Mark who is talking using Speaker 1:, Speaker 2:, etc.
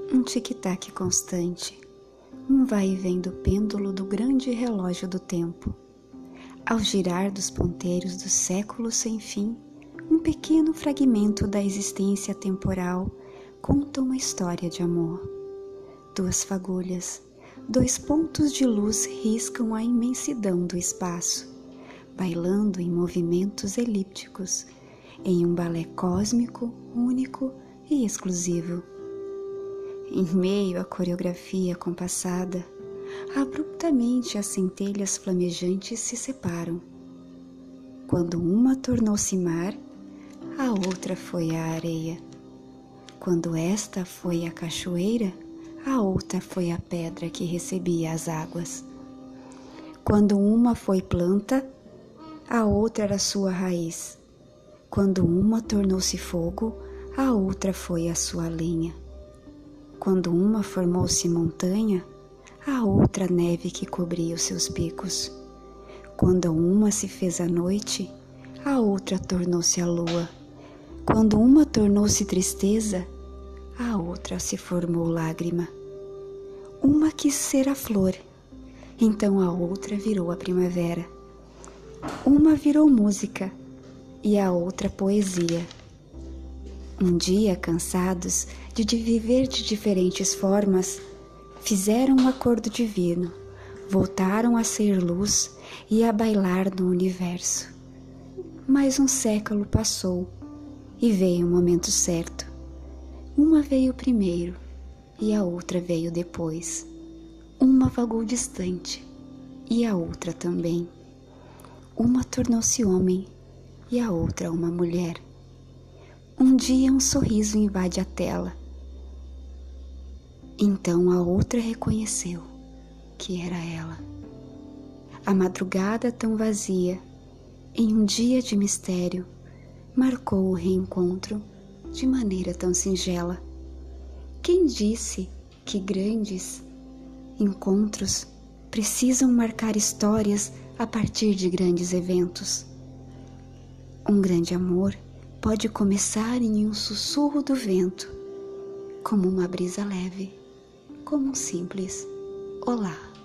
Speaker 1: Um tic-tac constante, um vai e vem do pêndulo do grande relógio do tempo. Ao girar dos ponteiros do século sem fim, um pequeno fragmento da existência temporal conta uma história de amor. Duas fagulhas, dois pontos de luz riscam a imensidão do espaço, bailando em movimentos elípticos, em um balé cósmico, único e exclusivo. Em meio à coreografia compassada, abruptamente as centelhas flamejantes se separam. Quando uma tornou-se mar, a outra foi a areia. Quando esta foi a cachoeira, a outra foi a pedra que recebia as águas. Quando uma foi planta, a outra era sua raiz. Quando uma tornou-se fogo, a outra foi a sua lenha. Quando uma formou-se montanha, a outra neve que cobria os seus picos. Quando uma se fez a noite, a outra tornou-se a lua. Quando uma tornou-se tristeza, a outra se formou lágrima. Uma quis ser a flor, então a outra virou a primavera. Uma virou música e a outra poesia. Um dia, cansados de viver de diferentes formas, fizeram um acordo divino, voltaram a ser luz e a bailar no universo. Mais um século passou e veio o momento certo. Uma veio primeiro e a outra veio depois. Uma vagou distante e a outra também. Uma tornou-se homem e a outra uma mulher. Um dia um sorriso invade a tela. Então a outra reconheceu que era ela. A madrugada tão vazia, em um dia de mistério, marcou o reencontro de maneira tão singela. Quem disse que grandes encontros precisam marcar histórias a partir de grandes eventos? Um grande amor pode começar em um sussurro do vento, como uma brisa leve, como um simples olá.